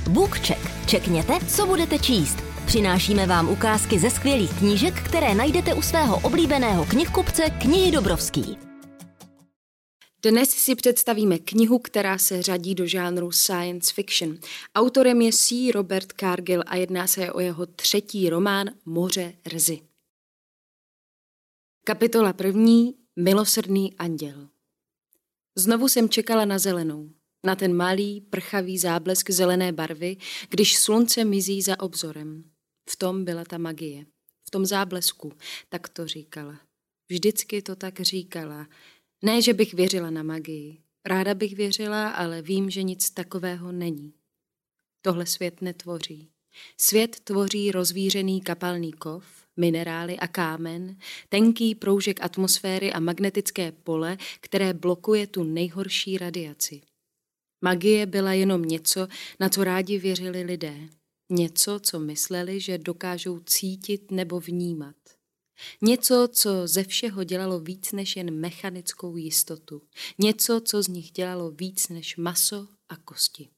BookCheck. Čekněte, co budete číst. Přinášíme vám ukázky ze skvělých knížek, které najdete u svého oblíbeného knihkupce Knihy Dobrovský. Dnes si představíme knihu, která se řadí do žánru science fiction. Autorem je C. Robert Cargill a jedná se o jeho 3. román Moře Rzy. Kapitola 1. Milosrdný anděl. Znovu jsem čekala na zelenou, na ten malý, prchavý záblesk zelené barvy, když slunce mizí za obzorem. V tom byla ta magie. V tom záblesku, tak to říkala. Vždycky to tak říkala. Ne, že bych věřila na magii. Ráda bych věřila, ale vím, že nic takového není. Tohle svět netvoří. Svět tvoří rozvířený kapalný kov, minerály a kámen, tenký proužek atmosféry a magnetické pole, které blokuje tu nejhorší radiaci. Magie byla jenom něco, na co rádi věřili lidé. Něco, co mysleli, že dokážou cítit nebo vnímat. Něco, co ze všeho dělalo víc než jen mechanickou jistotu. Něco, co z nich dělalo víc než maso a kosti.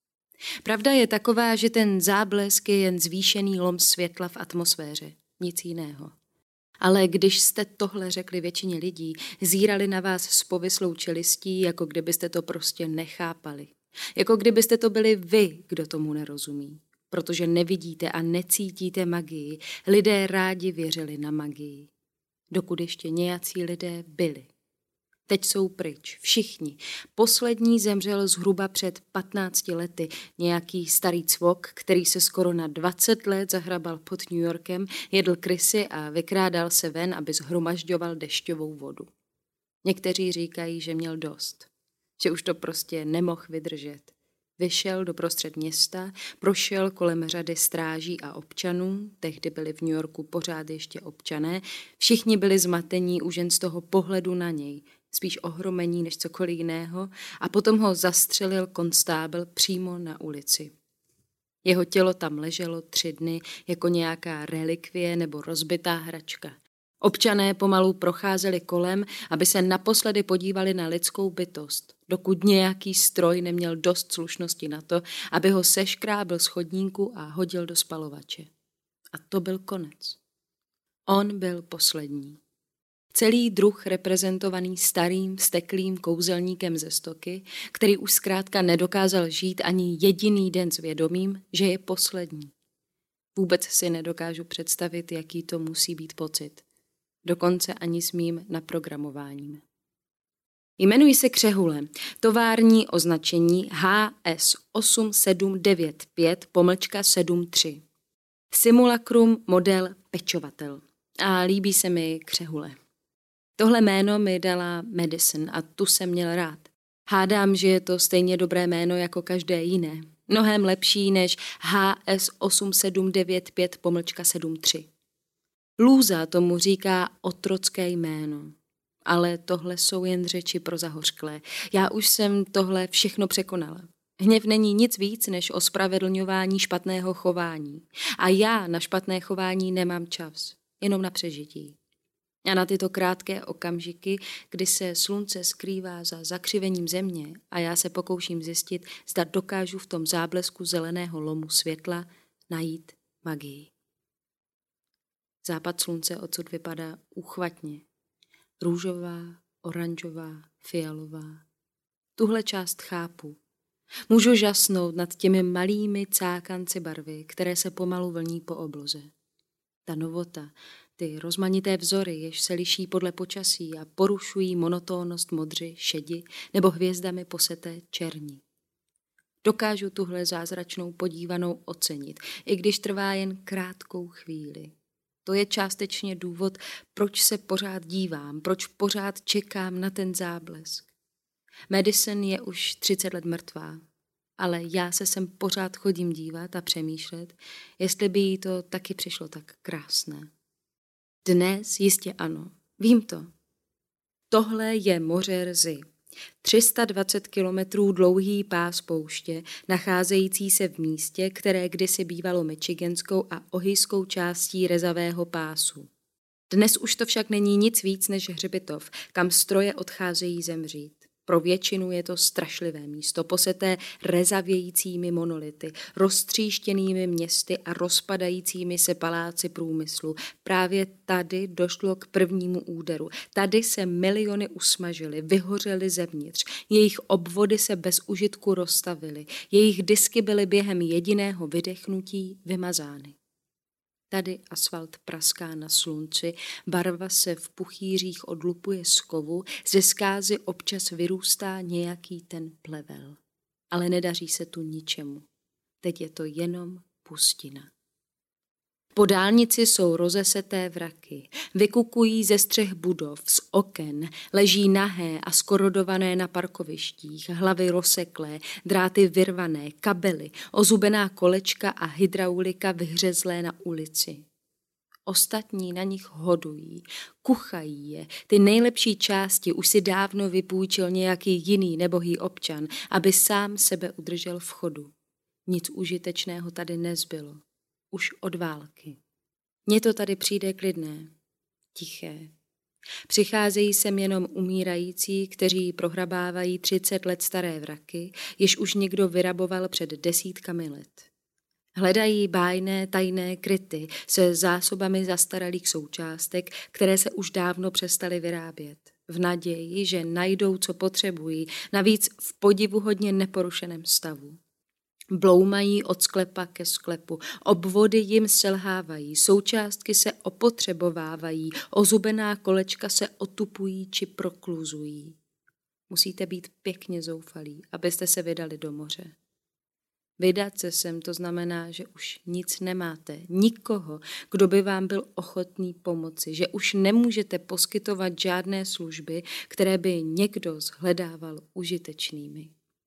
Pravda je taková, že ten záblesk je jen zvýšený lom světla v atmosféře. Nic jiného. Ale když jste tohle řekli většině lidí, zírali na vás s povislou čelistí, jako kdybyste to prostě nechápali. Jako kdybyste to byli vy, kdo tomu nerozumí. Protože nevidíte a necítíte magii, lidé rádi věřili na magii. Dokud ještě nějací lidé byli. Teď jsou pryč, všichni. Poslední zemřel zhruba před 15 lety, nějaký starý cvok, který se skoro na 20 let zahrabal pod New Yorkem, jedl krysy a vykrádal se ven, aby shromažďoval dešťovou vodu. Někteří říkají, že měl dost, že už to prostě nemohl vydržet. Vyšel do prostřed města, prošel kolem řady stráží a občanů, tehdy byli v New Yorku pořád ještě občané, všichni byli zmatení už jen z toho pohledu na něj, spíš ohromení než cokoliv jiného, a potom ho zastřelil konstábl přímo na ulici. Jeho tělo tam leželo 3 dny jako nějaká relikvie nebo rozbitá hračka. Občané pomalu procházeli kolem, aby se naposledy podívali na lidskou bytost, dokud nějaký stroj neměl dost slušnosti na to, aby ho seškrábil z chodníku a hodil do spalovače. A to byl konec. On byl poslední. Celý druh reprezentovaný starým, vzteklým kouzelníkem ze stoky, který už zkrátka nedokázal žít ani jediný den s vědomím, že je poslední. Vůbec si nedokážu představit, jaký to musí být pocit. Dokonce ani s mým naprogramováním. Jmenuji se Křehule, tovární označení HS8795-73. Simulacrum model pečovatel. A líbí se mi Křehule. Tohle jméno mi dala Madison a tu jsem měl rád. Hádám, že je to stejně dobré jméno jako každé jiné. Mnohem lepší než HS8795-73. Lůza tomu říká otrocké jméno. Ale tohle jsou jen řeči pro zahořklé. Já už jsem tohle všechno překonala. Hněv není nic víc než ospravedlňování špatného chování. A já na špatné chování nemám čas. Jenom na přežití. A na tyto krátké okamžiky, kdy se slunce skrývá za zakřivením země a já se pokouším zjistit, zda dokážu v tom záblesku zeleného lomu světla najít magii. Západ slunce odsud vypadá úchvatně. Růžová, oranžová, fialová. Tuhle část chápu. Můžu žasnout nad těmi malými cákanci barvy, které se pomalu vlní po obloze. Ta novota, ty rozmanité vzory, jež se liší podle počasí a porušují monotónnost modři, šedi nebo hvězdami poseté černí. Dokážu tuhle zázračnou podívanou ocenit, i když trvá jen krátkou chvíli. To je částečně důvod, proč se pořád dívám, proč pořád čekám na ten záblesk. Madison je už 30 let mrtvá, ale já se sem pořád chodím dívat a přemýšlet, jestli by jí to taky přišlo tak krásné. Dnes jistě ano, vím to. Tohle je moře Rzy. 320 kilometrů dlouhý pás pouště, nacházející se v místě, které kdysi bývalo michiganskou a ohijskou částí rezavého pásu. Dnes už to však není nic víc než hřbitov, kam stroje odcházejí zemřít. Pro většinu je to strašlivé místo, poseté rezavějícími monolity, roztříštěnými městy a rozpadajícími se paláci průmyslu. Právě tady došlo k prvnímu úderu. Tady se miliony usmažily, vyhořely zevnitř. Jejich obvody se bez užitku rozstavily. Jejich disky byly během jediného vydechnutí vymazány. Tady asfalt praská na slunci, barva se v puchýřích odlupuje z kovu, ze zkázy občas vyrůstá nějaký ten plevel. Ale nedaří se tu ničemu. Teď je to jenom pustina. Po dálnici jsou rozeseté vraky, vykukují ze střech budov, z oken, leží nahé a skorodované na parkovištích, hlavy rozseklé, dráty vyrvané, kabely, ozubená kolečka a hydraulika vyhřezlé na ulici. Ostatní na nich hodují, kuchají je, ty nejlepší části už si dávno vypůjčil nějaký jiný nebohý občan, aby sám sebe udržel v chodu. Nic užitečného tady nezbylo. Už od války. Mně to tady přijde klidné, tiché. Přicházejí sem jenom umírající, kteří prohrabávají 30 let staré vraky, jež už někdo vyraboval před desítkami let. Hledají bájné, tajné kryty se zásobami zastaralých součástek, které se už dávno přestaly vyrábět. V naději, že najdou, co potřebují, navíc v podivuhodně neporušeném stavu. Bloumají od sklepa ke sklepu, obvody jim selhávají, součástky se opotřebovávají, ozubená kolečka se otupují či prokluzují. Musíte být pěkně zoufalí, abyste se vydali do moře. Vydat se sem, to znamená, že už nic nemáte, nikoho, kdo by vám byl ochotný pomoci, že už nemůžete poskytovat žádné služby, které by někdo shledával užitečnými.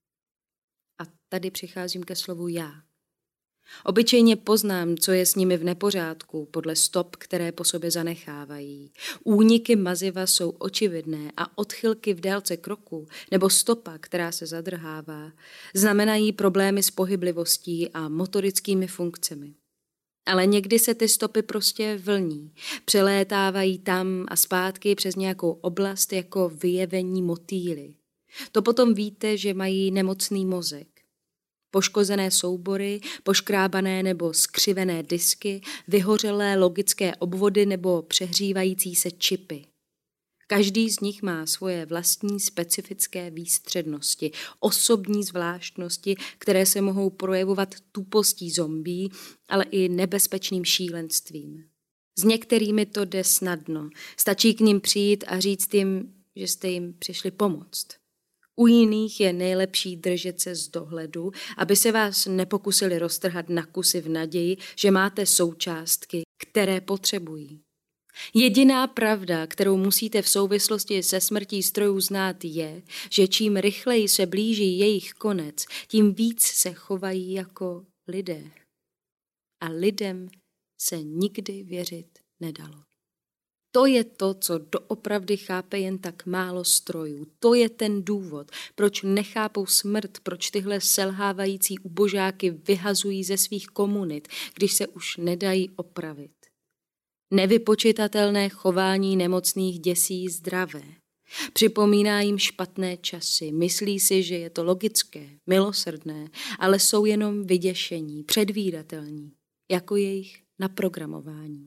A tady přicházím ke slovu já. Obyčejně poznám, co je s nimi v nepořádku, podle stop, které po sobě zanechávají. Úniky maziva jsou očividné a odchylky v délce kroku nebo stopa, která se zadrhává, znamenají problémy s pohyblivostí a motorickými funkcemi. Ale někdy se ty stopy prostě vlní, přelétávají tam a zpátky přes nějakou oblast jako vyjevení motýly. To potom víte, že mají nemocný mozek. Poškozené soubory, poškrábané nebo skřivené disky, vyhořelé logické obvody nebo přehřívající se čipy. Každý z nich má svoje vlastní specifické výstřednosti, osobní zvláštnosti, které se mohou projevovat tupostí zombí, ale i nebezpečným šílenstvím. S některými to jde snadno. Stačí k nim přijít a říct jim, že jste jim přišli pomoct. U jiných je nejlepší držet se z dohledu, aby se vás nepokusili roztrhat na kusy v naději, že máte součástky, které potřebují. Jediná pravda, kterou musíte v souvislosti se smrtí strojů znát, je, že čím rychleji se blíží jejich konec, tím víc se chovají jako lidé. A lidem se nikdy věřit nedalo. To je to, co doopravdy chápe jen tak málo strojů. To je ten důvod, proč nechápou smrt, proč tyhle selhávající ubožáky vyhazují ze svých komunit, když se už nedají opravit. Nevypočitatelné chování nemocných děsí zdravé. Připomíná jim špatné časy, myslí si, že je to logické, milosrdné, ale jsou jenom vyděšení, předvídatelní, jako jejich naprogramování.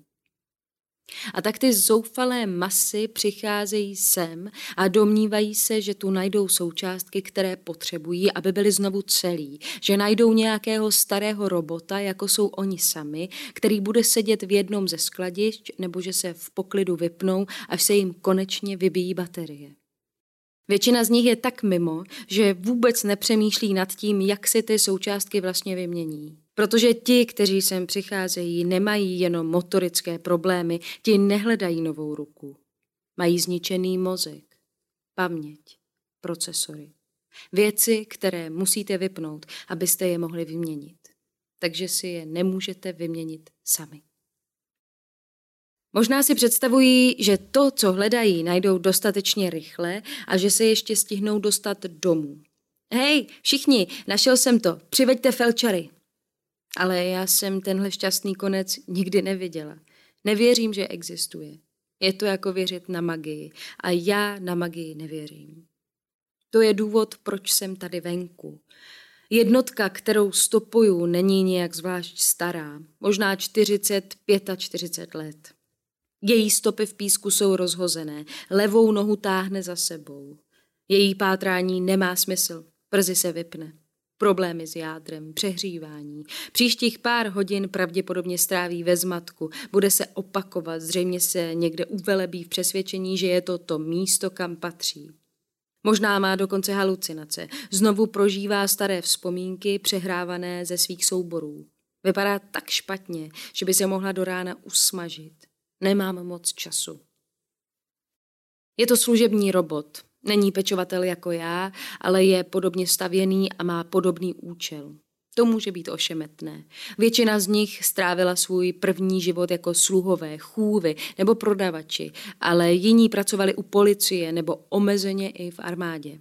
A tak ty zoufalé masy přicházejí sem a domnívají se, že tu najdou součástky, které potřebují, aby byly znovu celí, že najdou nějakého starého robota, jako jsou oni sami, který bude sedět v jednom ze skladišť, nebo že se v poklidu vypnou, až se jim konečně vybíjí baterie. Většina z nich je tak mimo, že vůbec nepřemýšlí nad tím, jak si ty součástky vlastně vymění. Protože ti, kteří sem přicházejí, nemají jenom motorické problémy, ti nehledají novou ruku. Mají zničený mozek, paměť, procesory. Věci, které musíte vypnout, abyste je mohli vyměnit. Takže si je nemůžete vyměnit sami. Možná si představují, že to, co hledají, najdou dostatečně rychle a že se ještě stihnou dostat domů. Hej, všichni, našel jsem to, přiveďte felčary. Ale já jsem tenhle šťastný konec nikdy neviděla. Nevěřím, že existuje. Je to jako věřit na magii. A já na magii nevěřím. To je důvod, proč jsem tady venku. Jednotka, kterou stopuju, není nějak zvlášť stará, možná 40–45 let. Její stopy v písku jsou rozhozené, levou nohu táhne za sebou. Její pátrání nemá smysl, brzy se vypne. Problémy s jádrem, přehřívání. Příštích pár hodin pravděpodobně stráví ve zmatku, bude se opakovat, zřejmě se někde uvelebí v přesvědčení, že je to místo, kam patří. Možná má dokonce halucinace, znovu prožívá staré vzpomínky přehrávané ze svých souborů. Vypadá tak špatně, že by se mohla do rána usmažit. Nemám moc času. Je to služební robot. Není pečovatel jako já, ale je podobně stavěný a má podobný účel. To může být ošemetné. Většina z nich strávila svůj první život jako sluhové, chůvy nebo prodavači, ale jiní pracovali u policie nebo omezeně i v armádě.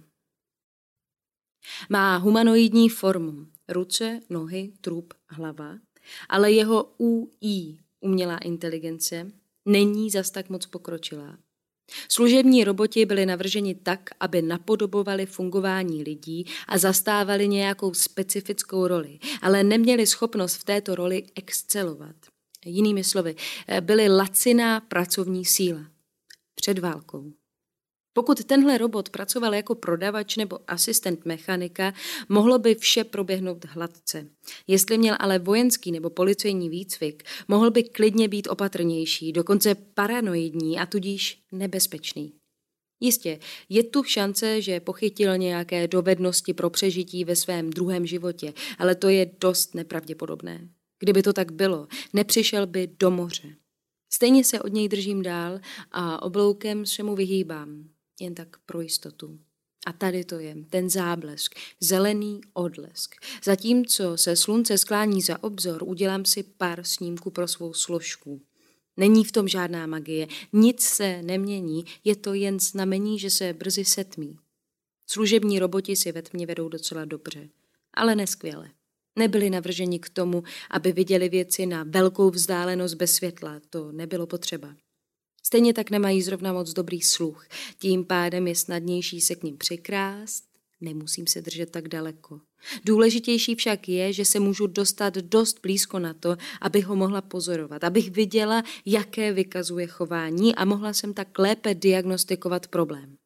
Má humanoidní formu. Ruce, nohy, trup, hlava, ale jeho UI, umělá inteligence, není zas tak moc pokročilá. Služební roboti byli navrženi tak, aby napodobovali fungování lidí a zastávali nějakou specifickou roli, ale neměli schopnost v této roli excelovat. Jinými slovy, byli laciná pracovní síla. Před válkou. Pokud tenhle robot pracoval jako prodavač nebo asistent mechanika, mohlo by vše proběhnout hladce. Jestli měl ale vojenský nebo policejní výcvik, mohl by klidně být opatrnější, dokonce paranoidní a tudíž nebezpečný. Jistě, je tu šance, že pochytil nějaké dovednosti pro přežití ve svém druhém životě, ale to je dost nepravděpodobné. Kdyby to tak bylo, nepřišel by do moře. Stejně se od něj držím dál a obloukem se mu vyhýbám. Jen tak pro jistotu. A tady to je, ten záblesk, zelený odlesk. Zatímco se slunce sklání za obzor, udělám si pár snímků pro svou složku. Není v tom žádná magie, nic se nemění, je to jen znamení, že se brzy setmí. Služební roboti si ve tmě vedou docela dobře, ale neskvěle. Nebyli navrženi k tomu, aby viděli věci na velkou vzdálenost bez světla, to nebylo potřeba. Stejně tak nemají zrovna moc dobrý sluch, tím pádem je snadnější se k ním přikrást, nemusím se držet tak daleko. Důležitější však je, že se můžu dostat dost blízko na to, abych ho mohla pozorovat, abych viděla, jaké vykazuje chování a mohla jsem tak lépe diagnostikovat problém.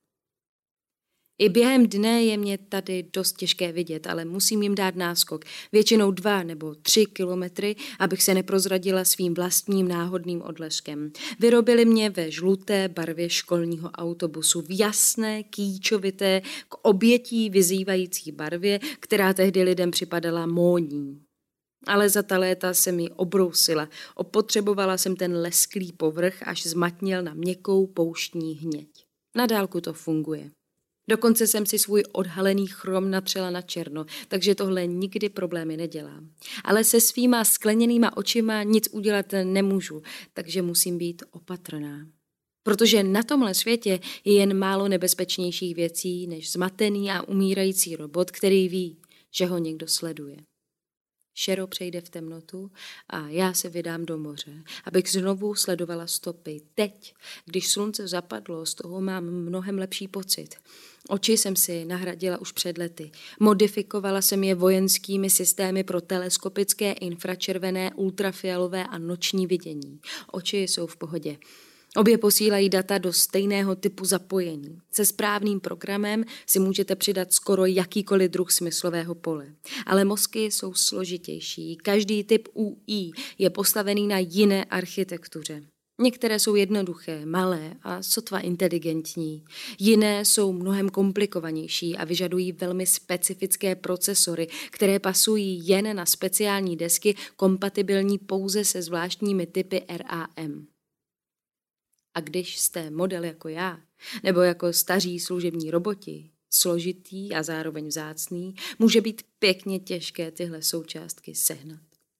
I během dne je mě tady dost těžké vidět, ale musím jim dát náskok, většinou 2 nebo 3 kilometry, abych se neprozradila svým vlastním náhodným odleskem. Vyrobili mě ve žluté barvě školního autobusu, v jasné, kýčovité, k obětí vyzývající barvě, která tehdy lidem připadala módní. Ale za ta léta se mi obrousila, opotřebovala jsem ten lesklý povrch, až zmatněl na měkkou pouštní hněď. Na dálku to funguje. Dokonce jsem si svůj odhalený chrom natřela na černo, takže tohle nikdy problémy nedělá. Ale se svýma skleněnýma očima nic udělat nemůžu, takže musím být opatrná. Protože na tomhle světě je jen málo nebezpečnějších věcí než zmatený a umírající robot, který ví, že ho někdo sleduje. Šero přejde v temnotu a já se vydám do moře, abych znovu sledovala stopy. Teď, když slunce zapadlo, z toho mám mnohem lepší pocit. Oči jsem si nahradila už před lety. Modifikovala jsem je vojenskými systémy pro teleskopické, infračervené, ultrafialové a noční vidění. Oči jsou v pohodě. Obě posílají data do stejného typu zapojení. Se správným programem si můžete přidat skoro jakýkoliv druh smyslového pole. Ale mozky jsou složitější. Každý typ UI je postavený na jiné architektuře. Některé jsou jednoduché, malé a sotva inteligentní. Jiné jsou mnohem komplikovanější a vyžadují velmi specifické procesory, které pasují jen na speciální desky kompatibilní pouze se zvláštními typy RAM. A když jste model jako já, nebo jako staří služební roboti, složitý a zároveň vzácný, může být pěkně těžké tyhle součástky sehnat.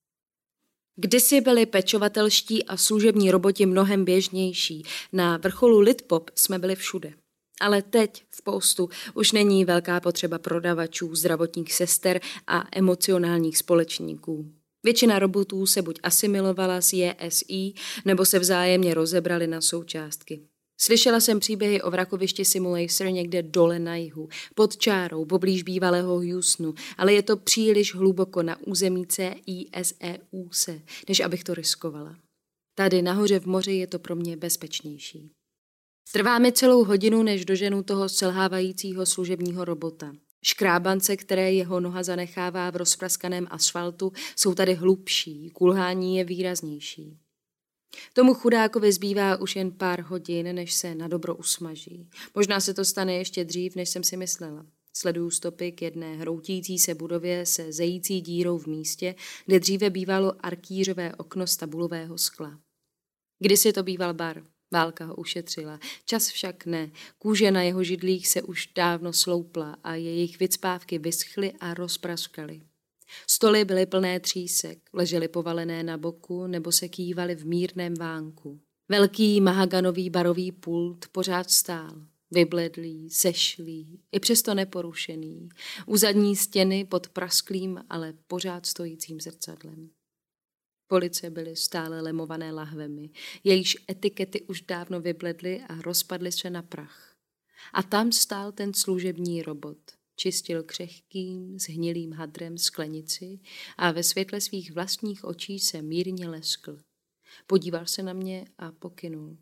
Kdysi byli pečovatelští a služební roboti mnohem běžnější. Na vrcholu Litpop jsme byli všude. Ale teď v Postu už není velká potřeba prodavačů, zdravotních sester a emocionálních společníků. Většina robotů se buď asimilovala s JSI, nebo se vzájemně rozebrali na součástky. Slyšela jsem příběhy o vrakovišti Simulator někde dole na jihu, pod čárou, poblíž bývalého Houstonu, ale je to příliš hluboko na území CISEUS, než abych to riskovala. Tady nahoře v moři je to pro mě bezpečnější. Trvá mi celou hodinu, než doženu toho selhávajícího služebního robota. Škrábance, které jeho noha zanechává v rozpraskaném asfaltu, jsou tady hlubší, kulhání je výraznější. Tomu chudákovi zbývá už jen pár hodin, než se na dobro usmaží. Možná se to stane ještě dřív, než jsem si myslela. Sleduju stopy k jedné hroutící se budově se zející dírou v místě, kde dříve bývalo arkýřové okno z tabulového skla. Kdysi to býval bar. Válka ho ušetřila. Čas však ne. Kůže na jeho židlích se už dávno sloupla a jejich vycpávky vyschly a rozpraskaly. Stoly byly plné třísek, ležely povalené na boku nebo se kývaly v mírném vánku. Velký mahaganový barový pult pořád stál. Vybledlý, sešlý, i přesto neporušený. U zadní stěny pod prasklým, ale pořád stojícím zrcadlem. Police byly stále lemované lahvemi, jejíž etikety už dávno vybledly a rozpadly se na prach. A tam stál ten služební robot. Čistil křehkým, zhnilým hadrem sklenici a ve světle svých vlastních očí se mírně leskl. Podíval se na mě a pokynul.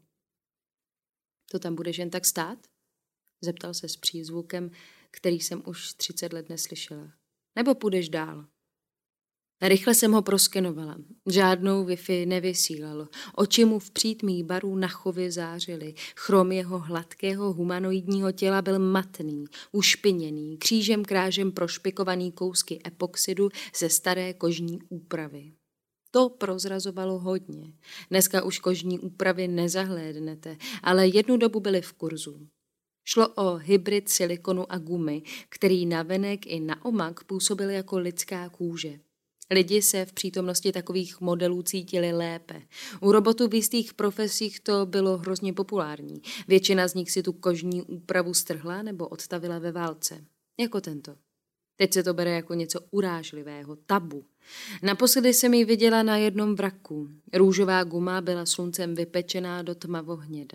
To tam budeš jen tak stát? Zeptal se s přízvukem, který jsem už 30 let neslyšela. Nebo půjdeš dál? Rychle jsem ho proskenovala. Žádnou Wi-Fi nevysílalo. Oči mu v přítmí baru na chově zářily. Chrom jeho hladkého humanoidního těla byl matný, ušpiněný, křížem krážem prošpikovaný kousky epoxidu ze staré kožní úpravy. To prozrazovalo hodně. Dneska už kožní úpravy nezahlédnete, ale jednu dobu byly v kurzu. Šlo o hybrid silikonu a gumy, který navenek i na omak působil jako lidská kůže. Lidi se v přítomnosti takových modelů cítili lépe. U robotů v jistých profesích to bylo hrozně populární. Většina z nich si tu kožní úpravu strhla nebo odstavila ve válce. Jako tento. Teď se to bere jako něco urážlivého, tabu. Naposledy jsem ji viděla na jednom vraku. Růžová guma byla sluncem vypečená do tmavohněda.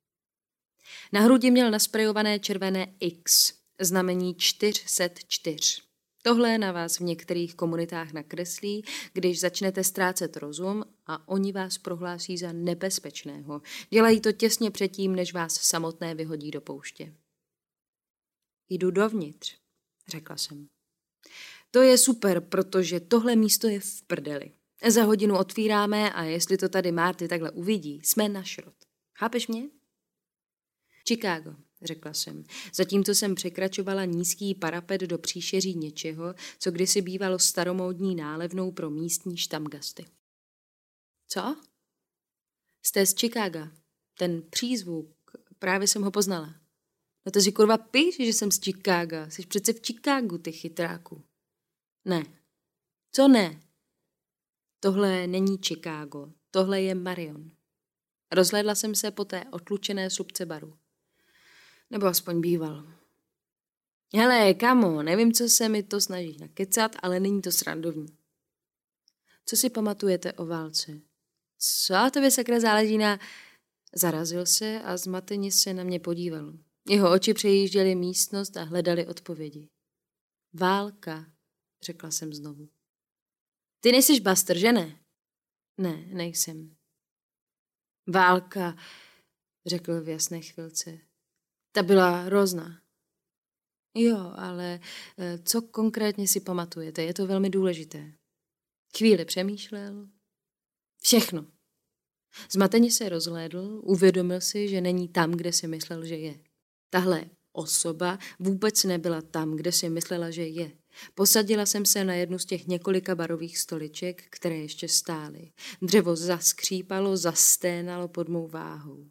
Na hrudi měl nasprejované červené X, znamení 404. Tohle na vás v některých komunitách nakreslí, když začnete ztrácet rozum a oni vás prohlásí za nebezpečného. Dělají to těsně předtím, než vás samotné vyhodí do pouště. Jdu dovnitř, řekla jsem. To je super, protože tohle místo je v prdeli. Za hodinu otvíráme a jestli to tady Marty takhle uvidí, jsme na šrot. Chápeš mě? Chicago, řekla jsem. Zatímco jsem překračovala nízký parapet do příšeří něčeho, co kdysi bývalo staromódní nálevnou pro místní štamgasty. Co? Jste z Chicaga. Ten přízvuk, právě jsem ho poznala. No to si kurva píš, že jsem z Chicaga. Jsi přece v Chicagu, ty chytráku. Ne. Co ne? Tohle není Chicago. Tohle je Marion. Rozhlédla jsem se po té otlučené slupce baru. Nebo aspoň býval. Hele, kamo, nevím, co se mi to snaží nakecat, ale není to srandovní. Co si pamatujete o válce? Co a tobě sakra záleží na... Zarazil se a zmateně se na mě podíval. Jeho oči přejížděly místnost a hledali odpovědi. Válka, řekla jsem znovu. Ty nejsiš Buster, že ne? Ne, nejsem. Válka, řekl v jasné chvilce. Ta byla hrozná. Jo, ale co konkrétně si pamatujete? Je to velmi důležité. Chvíli přemýšlel. Všechno. Zmateně se rozhlédl, uvědomil si, že není tam, kde si myslel, že je. Tahle osoba vůbec nebyla tam, kde si myslela, že je. Posadila jsem se na jednu z těch několika barových stoliček, které ještě stály. Dřevo zaskřípalo, zasténalo pod mou váhou.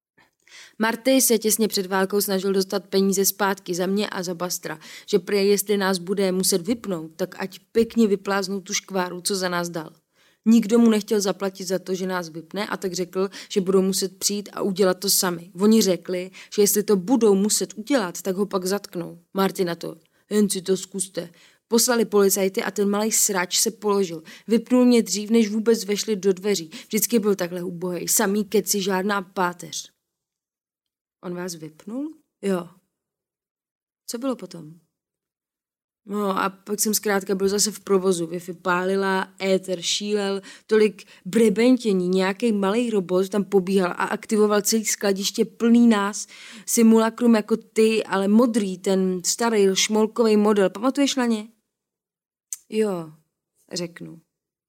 Marty se těsně před válkou snažil dostat peníze zpátky za mě a za Bastra, že prý jestli nás bude muset vypnout, tak ať pěkně vypláznou tu škváru, co za nás dal. Nikdo mu nechtěl zaplatit za to, že nás vypne, a tak řekl, že budou muset přijít a udělat to sami. Oni řekli, že jestli to budou muset udělat, tak ho pak zatknou. Marty na to, jen si to zkuste. Poslali policajty a ten malej sráč se položil. Vypnul mě dřív, než vůbec vešli do dveří. Vždycky byl takhle ubohej, samý keci, žádná páteř. On vás vypnul? Jo. Co bylo potom? No a pak jsem zkrátka byl zase v provozu. Wi-Fi pálila, éter šílel, tolik brebentění, nějaký malý robot tam pobíhal a aktivoval celý skladiště plný nás. Simulakrum jako ty, ale modrý, ten starý šmolkový model. Pamatuješ na ně? Jo, řeknu.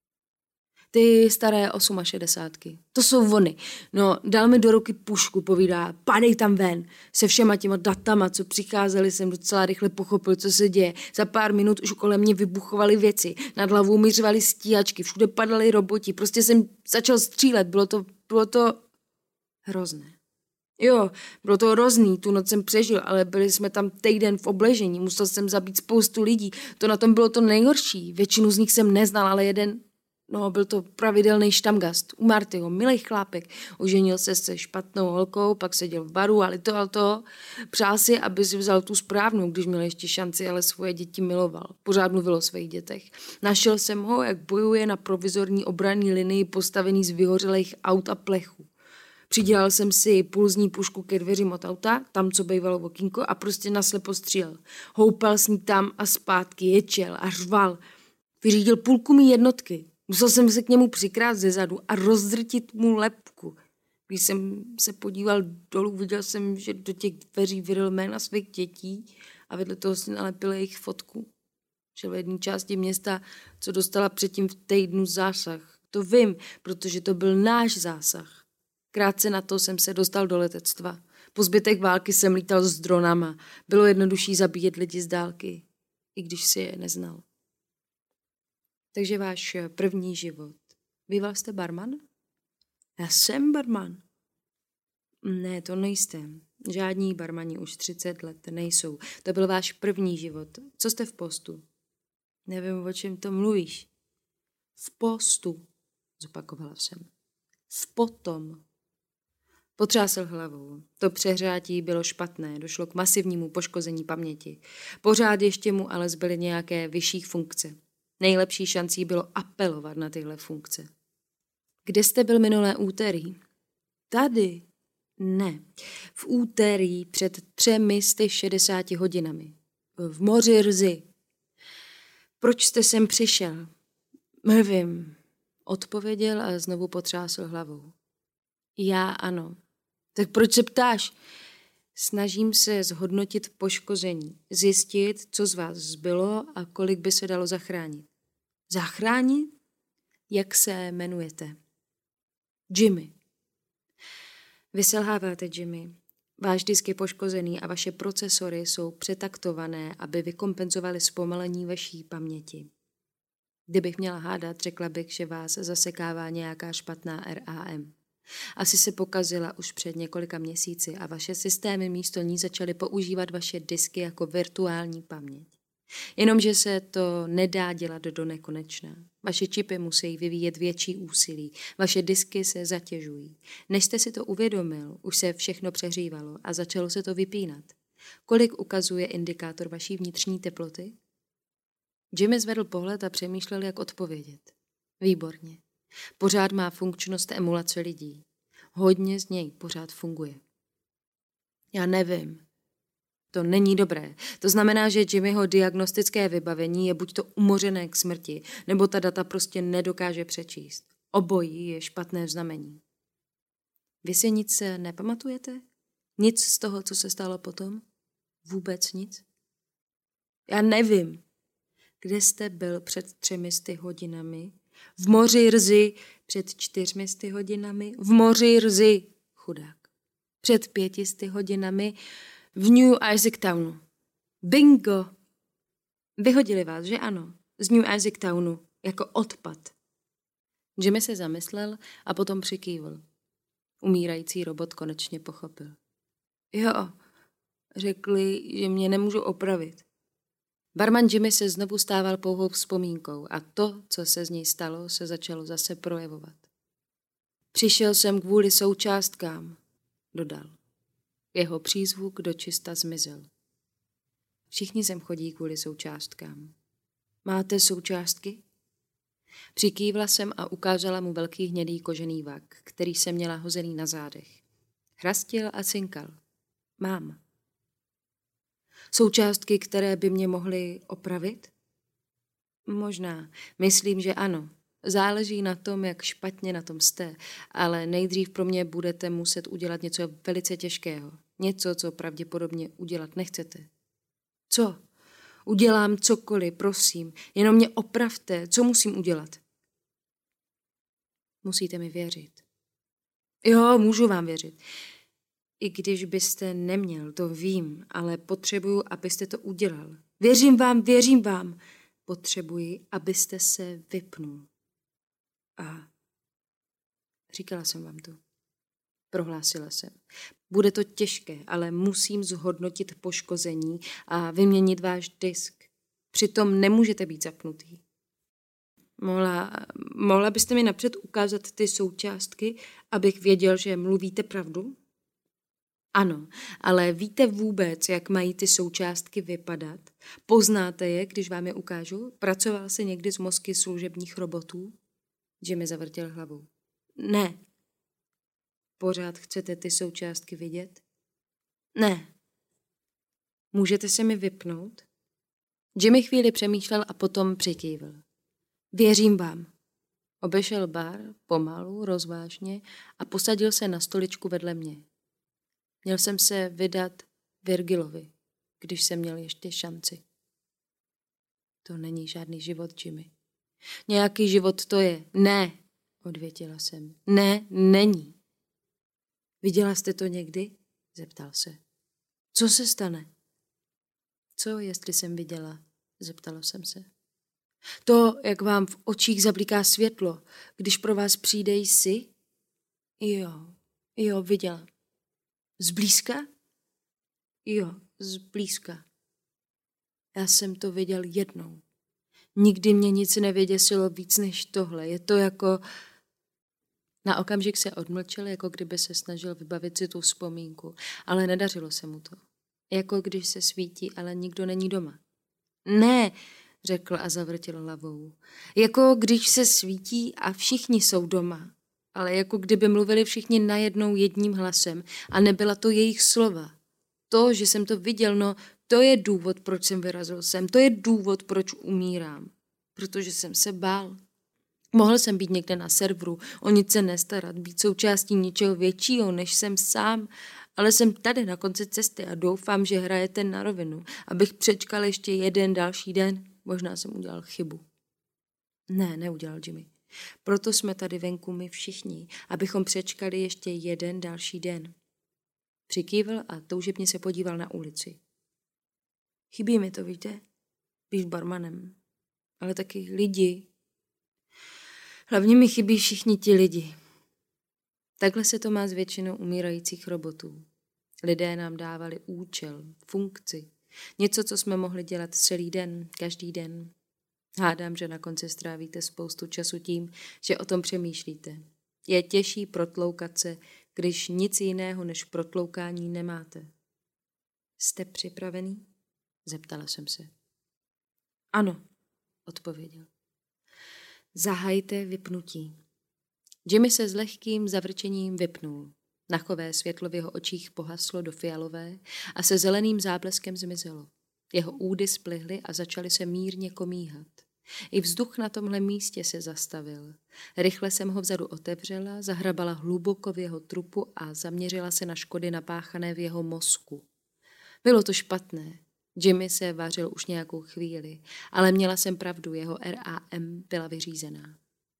Ty staré 68. To jsou oni. No, dal mi do ruky pušku, povídá, padej tam ven. Se všema těma datama, co přicházeli, jsem docela rychle pochopil, co se děje. Za pár minut už kolem mě vybuchovaly věci. Nad hlavou mi řvaly stíhačky, všude padaly roboti. Prostě jsem začal střílet, bylo to hrozné. Jo, bylo to hrozný, tu noc jsem přežil, ale byli jsme tam týden v obležení, musel jsem zabít spoustu lidí. To na tom bylo to nejhorší. Většinu z nich jsem neznal, ale jeden... No, byl to pravidelný štamgast u Martyho, milý chlápek. Oženil se špatnou holkou, pak seděl v baru a litoval to. Přál si, aby si vzal tu správnou, když měl ještě šanci, ale svoje děti miloval. Pořád mluvil o svých dětech. Našel jsem ho, jak bojuje na provizorní obranné linii postavený z vyhořelých aut a plechů. Přidělal jsem si pulzní pušku ke dveřím od auta, tam, co bývalo okýnko, a prostě naslepo střílel. Houpal s ní tam a zpátky, ječel a řval. Vyřídil půlku mý jednotky. Musel jsem se k němu přikrát ze zadu a rozdrtit mu lebku. Když jsem se podíval dolů, viděl jsem, že do těch dveří vyryl jména svých dětí a vedle toho si nalepil jejich fotku. Šel v jedné části města, co dostala předtím v týdnu zásah. To vím, protože to byl náš zásah. Krátce na to jsem se dostal do letectva. Po zbytek války jsem lítal s dronama. Bylo jednodušší zabíjet lidi z dálky, i když si je neznal. Takže váš první život. Býval jste barman? Já jsem barman. Ne, to nejste. Žádní barmani už 30 let nejsou. To byl váš první život. Co jste v postu? Nevím, o čem to mluvíš. V postu, zopakovala jsem. V potom. Potřásl hlavou. To přehrátí bylo špatné, došlo k masivnímu poškození paměti. Pořád ještě mu ale zbyly nějaké vyšší funkce. Nejlepší šancí bylo apelovat na tyhle funkce. Kde jste byl minulé úterý? Tady. Ne. V úterý před 360 hodinami. V moři Rzy. Proč jste sem přišel? Nevím. Odpověděl a znovu potřásl hlavou. Já ano. Tak proč se ptáš? Snažím se zhodnotit poškození, zjistit, co z vás zbylo a kolik by se dalo zachránit. Zachránit? Jak se jmenujete? Jimmy. Vy selháváte, Jimmy. Váš disk je poškozený a vaše procesory jsou přetaktované, aby vykompenzovaly zpomalení vaší paměti. Kdybych měla hádat, řekla bych, že vás zasekává nějaká špatná RAM. Asi se pokazila už před několika měsíci a vaše systémy místo ní začaly používat vaše disky jako virtuální paměť. Jenomže se to nedá dělat do nekonečna. Vaše čipy musí vyvíjet větší úsilí, vaše disky se zatěžují. Než jste si to uvědomil, už se všechno přehřívalo a začalo se to vypínat. Kolik ukazuje indikátor vaší vnitřní teploty? Jimmy zvedl pohled a přemýšlel, jak odpovědět. Výborně. Pořád má funkčnost emulace lidí. Hodně z něj pořád funguje. Já nevím. To není dobré. To znamená, že Jimmyho diagnostické vybavení je buď to umořené k smrti, nebo ta data prostě nedokáže přečíst. Obojí je špatné znamení. Vy si nic nepamatujete? Nic z toho, co se stalo potom? Vůbec nic? Já nevím. Kde jste byl před 300 hodinami? V moři Rzy před 400 hodinami? V moři Rzy, chudák. Před 500 hodinami v New Isaac-townu. Bingo! Vyhodili vás, že ano? Z New Isaac-townu, jako odpad. Jimmy se zamyslel a potom přikývl. Umírající robot konečně pochopil. Jo, řekli, že mě nemůžu opravit. Barman Jimmy se znovu stával pouhou vzpomínkou a to, co se z něj stalo, se začalo zase projevovat. Přišel jsem kvůli součástkám, dodal. Jeho přízvuk dočista zmizel. Všichni sem chodí kvůli součástkám. Máte součástky? Přikývla jsem a ukázala mu velký hnědý kožený vak, který jsem měla hozený na zádech. Chrastil a cinkal. Mám. Součástky, které by mě mohly opravit? Možná. Myslím, že ano. Záleží na tom, jak špatně na tom jste, ale nejdřív pro mě budete muset udělat něco velice těžkého. Něco, co pravděpodobně udělat nechcete. Co? Udělám cokoliv, prosím. Jenom mě opravte. Co musím udělat? Musíte mi věřit. Jo, můžu vám věřit. I když byste neměl, to vím, ale potřebuju, abyste to udělal. Věřím vám. Potřebuji, abyste se vypnul. A říkala jsem vám to. Prohlásila jsem. Bude to těžké, ale musím zhodnotit poškození a vyměnit váš disk. Přitom nemůžete být zapnutý. Mohla byste mi napřed ukázat ty součástky, abych věděl, že mluvíte pravdu? Ano, ale víte vůbec, jak mají ty součástky vypadat? Poznáte je, když vám je ukážu? Pracoval jsi někdy s mozky služebních robotů? Jimmy zavrtěl hlavou. Ne. Pořád chcete ty součástky vidět? Ne. Můžete se mi vypnout? Jimmy chvíli přemýšlel a potom přikývl. Věřím vám. Obešel bar, pomalu, rozvážně a posadil se na stoličku vedle mě. Měl jsem se vydat Virgilovi, když jsem měl ještě šanci. To není žádný život, Jimmy. Nějaký život to je. Ne, odvětila jsem. Ne, není. Viděla jste to někdy? Zeptal se. Co se stane? Co, jestli jsem viděla? Zeptala jsem se. To, jak vám v očích zabliká světlo, když pro vás přijde jsi? Jo, viděla. Zblízka? Jo, zblízka. Já jsem to viděl jednou. Nikdy mě nic nevyděsilo víc než tohle. Je to jako... Na okamžik se odmlčel, jako kdyby se snažil vybavit si tu vzpomínku, ale nedařilo se mu to. Jako když se svítí, ale nikdo není doma. Ne, řekl a zavrtěl hlavou. Jako když se svítí a všichni jsou doma, ale jako kdyby mluvili všichni najednou jedním hlasem a nebyla to jejich slova. To, že jsem to viděl, no, to je důvod, proč jsem vyrazil sem, to je důvod, proč umírám. Protože jsem se bál. Mohl jsem být někde na serveru, o nic se nestarat, být součástí něčeho většího, než jsem sám, ale jsem tady na konci cesty a doufám, že hrajete na rovinu, abych přečkal ještě jeden další den. Možná jsem udělal chybu. Ne, neudělal Jimmy. Proto jsme tady venku my všichni, abychom přečkali ještě jeden další den. Přikývl a toužebně se podíval na ulici. Chybí mi to, víte? Být barmanem. Ale taky lidi. Hlavně mi chybí všichni ti lidi. Takhle se to má s většinou umírajících robotů. Lidé nám dávali účel, funkci. Něco, co jsme mohli dělat celý den, každý den. Hádám, že na konci strávíte spoustu času tím, že o tom přemýšlíte. Je těžší protloukat se, když nic jiného než protloukání nemáte. Jste připravený? Zeptala jsem se. Ano, odpověděl. Zahajte vypnutí. Jimmy se s lehkým zavrčením vypnul. Nachové světlo v jeho očích pohaslo do fialové a se zeleným zábleskem zmizelo. Jeho údy splihly a začaly se mírně komíhat. I vzduch na tomhle místě se zastavil. Rychle jsem ho vzadu otevřela, zahrabala hluboko v jeho trupu a zaměřila se na škody napáchané v jeho mozku. Bylo to špatné. Jimmy se vařil už nějakou chvíli, ale měla jsem pravdu, jeho RAM byla vyřízená.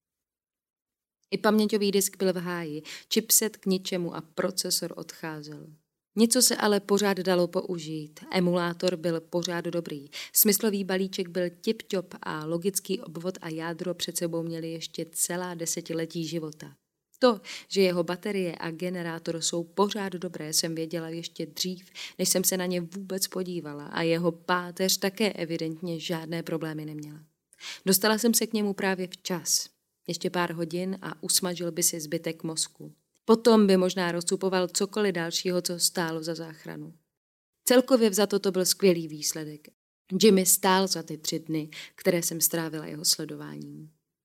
I paměťový disk byl v háji, chipset k ničemu a procesor odcházel. Něco se ale pořád dalo použít, emulátor byl pořád dobrý, smyslový balíček byl tip-top a logický obvod a jádro před sebou měli ještě celá desetiletí života. To, že jeho baterie a generátor jsou pořád dobré, jsem věděla ještě dřív, než jsem se na ně vůbec podívala a jeho páteř také evidentně žádné problémy neměla. Dostala jsem se k němu právě včas. Ještě pár hodin a usmažil by si zbytek mozku. Potom by možná rozcupoval cokoliv dalšího, co stálo za záchranu. Celkově vzato to byl skvělý výsledek. Jimmy stál za ty 3 dny, které jsem strávila jeho sledováním.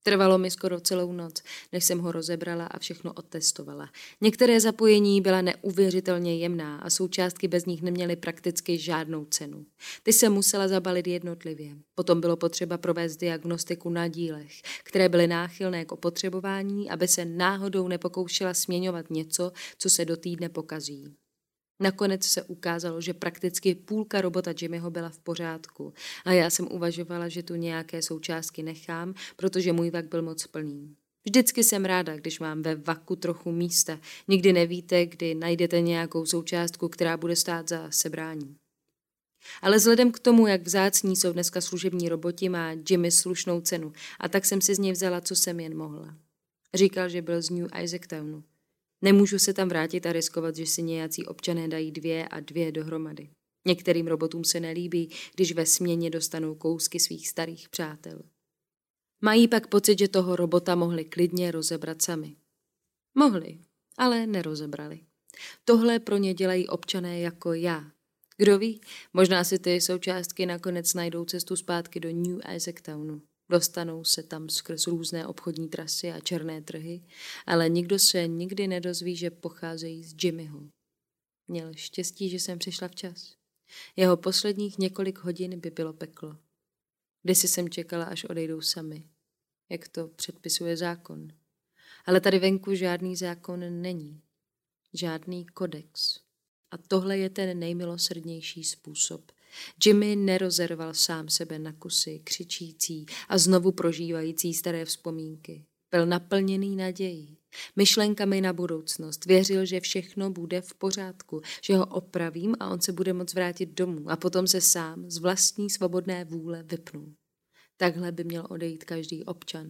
Trvalo mi skoro celou noc, než jsem ho rozebrala a všechno otestovala. Některé zapojení byla neuvěřitelně jemná a součástky bez nich neměly prakticky žádnou cenu. Ty se musela zabalit jednotlivě. Potom bylo potřeba provést diagnostiku na dílech, které byly náchylné k opotřebování, aby se náhodou nepokoušela směňovat něco, co se do týdne pokazí. Nakonec se ukázalo, že prakticky půlka robota Jimmyho byla v pořádku a já jsem uvažovala, že tu nějaké součástky nechám, protože můj vak byl moc plný. Vždycky jsem ráda, když mám ve vaku trochu místa. Nikdy nevíte, kdy najdete nějakou součástku, která bude stát za sebrání. Ale vzhledem k tomu, jak vzácní jsou dneska služební roboti, má Jimmy slušnou cenu a tak jsem si z něj vzala, co jsem jen mohla. Říkal, že byl z New Isaactownu. Nemůžu se tam vrátit a riskovat, že si nějací občané dají 2 a 2 dohromady. Některým robotům se nelíbí, když ve směně dostanou kousky svých starých přátel. Mají pak pocit, že toho robota mohli klidně rozebrat sami. Mohli, ale nerozebrali. Tohle pro ně dělají občané jako já. Kdo ví, možná si ty součástky nakonec najdou cestu zpátky do New Isaactownu. Dostanou se tam skrz různé obchodní trasy a černé trhy, ale nikdo se nikdy nedozví, že pocházejí z Jimmyho. Měl štěstí, že jsem přišla včas. Jeho posledních několik hodin by bylo peklo. Kdysi jsem čekala, až odejdou sami, jak to předpisuje zákon. Ale tady venku žádný zákon není. Žádný kodex. A tohle je ten nejmilosrdnější způsob. Jimmy nerozerval sám sebe na kusy, křičící a znovu prožívající staré vzpomínky. Byl naplněný nadějí, myšlenkami na budoucnost. Věřil, že všechno bude v pořádku, že ho opravím a on se bude moct vrátit domů a potom se sám z vlastní svobodné vůle vypnul. Takhle by měl odejít každý občan.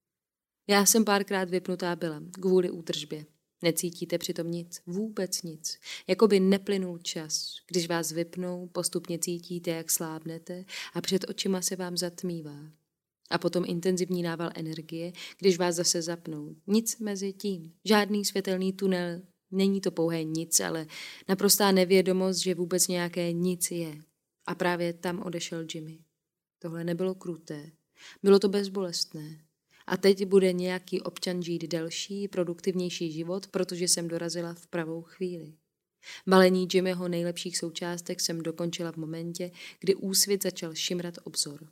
Já jsem párkrát vypnutá byla, kvůli údržbě. Necítíte přitom nic, vůbec nic. Jakoby neplynul čas. Když vás vypnou, postupně cítíte, jak slábnete a před očima se vám zatmívá. A potom intenzivní nával energie, když vás zase zapnou. Nic mezi tím. Žádný světelný tunel. Není to pouhé nic, ale naprostá nevědomost, že vůbec nějaké nic je. A právě tam odešel Jimmy. Tohle nebylo kruté. Bylo to bezbolestné. A teď bude nějaký občan žít delší, produktivnější život, protože jsem dorazila v pravou chvíli. Balení Jimmyho nejlepších součástek jsem dokončila v momentě, kdy úsvit začal šimrat obzor.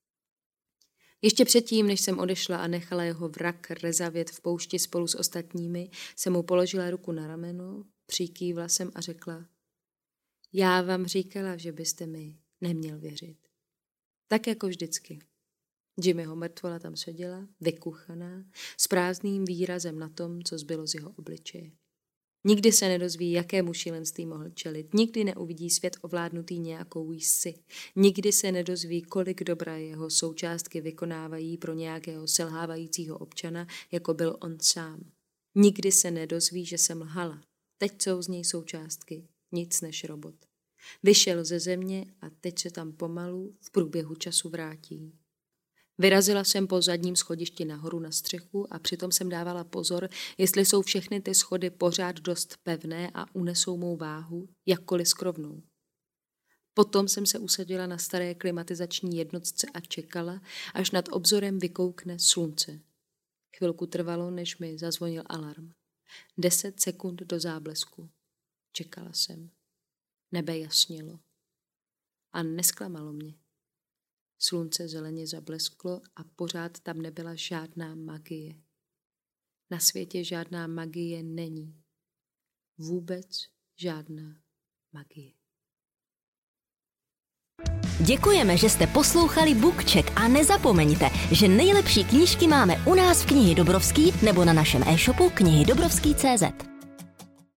Ještě předtím, než jsem odešla a nechala jeho vrak rezavět v poušti spolu s ostatními, jsem mu položila ruku na rameno, přikývla jsem a řekla: já vám říkala, že byste mi neměl věřit. Tak jako vždycky. Jimmyho mrtvola tam seděla, vykuchaná, s prázdným výrazem na tom, co zbylo z jeho obličeje. Nikdy se nedozví, jakému šílenství mohl čelit, nikdy neuvidí svět ovládnutý nějakou jsi, nikdy se nedozví, kolik dobra jeho součástky vykonávají pro nějakého selhávajícího občana, jako byl on sám. Nikdy se nedozví, že jsem lhala. Teď jsou z něj součástky, nic než robot. Vyšel ze země a teď se tam pomalu v průběhu času vrátí. Vyrazila jsem po zadním schodišti nahoru na střechu a přitom jsem dávala pozor, jestli jsou všechny ty schody pořád dost pevné a unesou mou váhu, jakkoliv skrovnou. Potom jsem se usadila na staré klimatizační jednotce a čekala, až nad obzorem vykoukne slunce. Chvilku trvalo, než mi zazvonil alarm. 10 sekund do záblesku. Čekala jsem. Nebe jasnilo. A nesklamalo mě. Slunce zeleně zablesklo a pořád tam nebyla žádná magie. Na světě žádná magie není. Vůbec žádná magie. Děkujeme, že jste poslouchali BookCheck a nezapomeňte, že nejlepší knížky máme u nás v Knihy Dobrovský nebo na našem e-shopu knihydobrovský.cz.